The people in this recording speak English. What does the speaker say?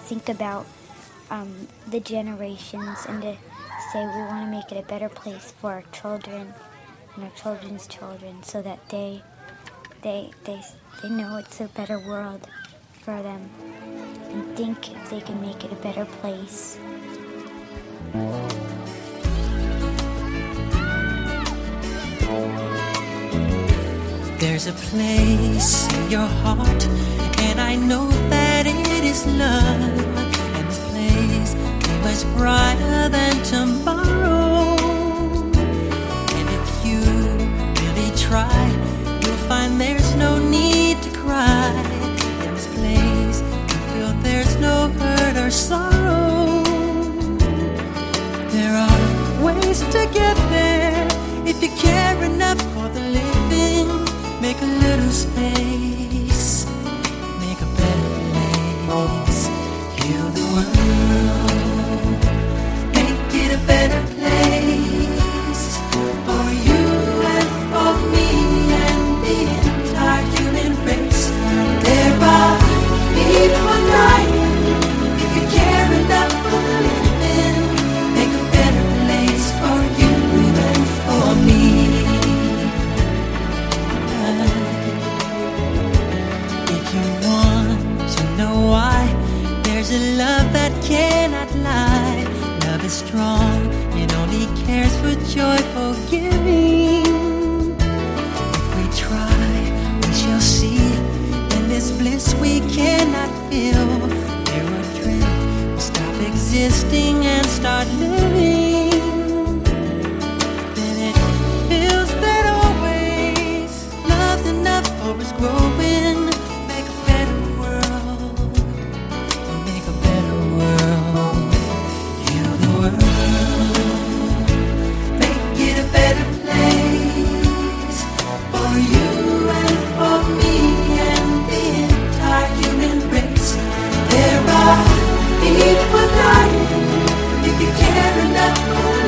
think about the generations and to say we want to make it a better place for our children and our children's children, so that they know it's a better world for them and think if they can make it a better place. There's a place in your heart, and I know that it is love. And this place is much brighter than tomorrow. And if you really try, you'll find there's no need to cry. In this place, you feel there's no hurt or sorrow. There are ways to get there if you care enough for the living. Make a little space, make a better place. Heal the world, make it a better place for you and for me and the entire human race. There are people dying. If you care enough for the living, make a better place for you and for me. If you want to know why, there's a love that cannot lie. Love is strong, it only cares for joyful giving. If we try, we shall see. In this bliss we cannot feel. There are dreams, we stop existing and start living. Then it feels that always love's enough for us growing. Make a better world, make a better world. Heal the world, make it a better place for you and for me and the entire human race. There are people dying. If you care enough for